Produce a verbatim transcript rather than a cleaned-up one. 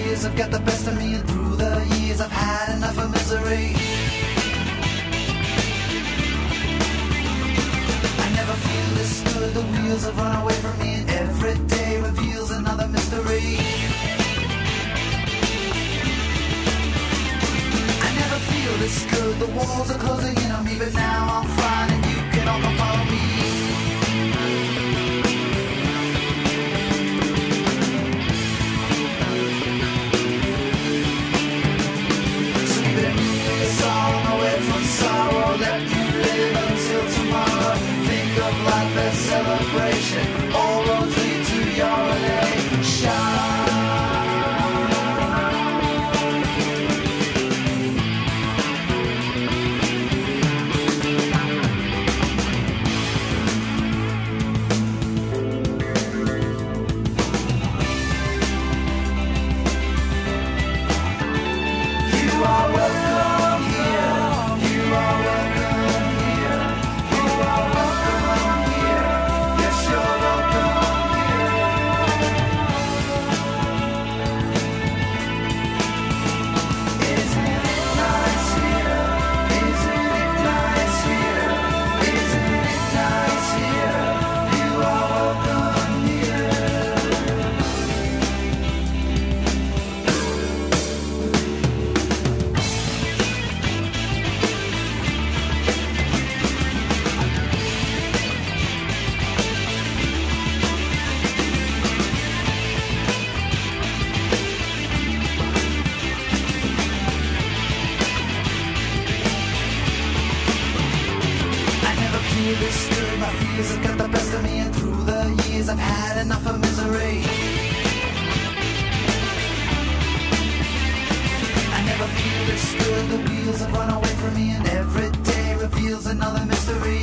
fears have got the best of me, and through the years I've had enough of misery. I never feel this good, the wheels have run away from me, and every day reveals another mystery. I never feel this good, the walls are closing in on me, but now I'm fine and you can all come follow me. Sorrow, let me live until tomorrow. Think of life as celebration. All roads lead to your elation. You are welcome here. You are welcome here. You are welcome here. Yes, you're welcome here. Isn't it nice here? Isn't it nice here? Isn't it nice here? You are welcome here. I never feel this good, my fears have got the best of me, and through the years I've had enough of misery. I never feel this good, the wheels have run away from me, and every day reveals another mystery.